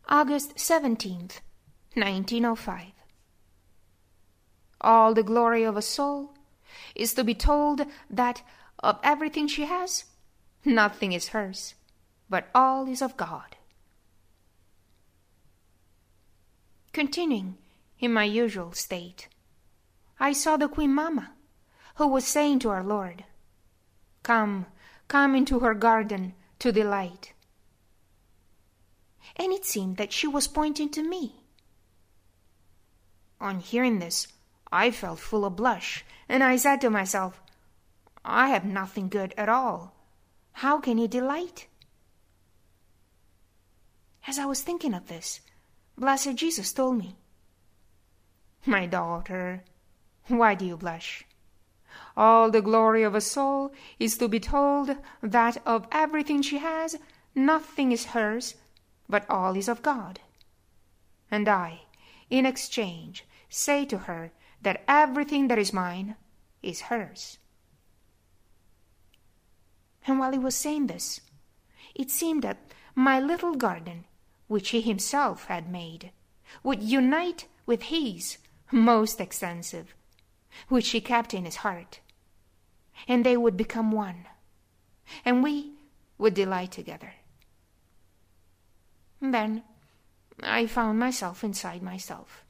August 17th, 1905. All the glory of a soul is to be told that of everything she has, nothing is hers, but all is of God. Continuing in my usual state, I saw the Queen Mama, who was saying to our Lord, "Come, come into her garden to delight." And it seemed that she was pointing to me. On hearing this, I felt full of blush, and I said to myself, "I have nothing good at all. How can he delight?" As I was thinking of this, Blessed Jesus told me, "My daughter, why do you blush? All the glory of a soul is to be told that of everything she has, nothing is hers, but all is of God. And I, in exchange, say to her that everything that is mine is hers." And while he was saying this, it seemed that my little garden, which he himself had made, would unite with his most extensive, which he kept in his heart, and they would become one, and we would delight together. Then I found myself inside myself.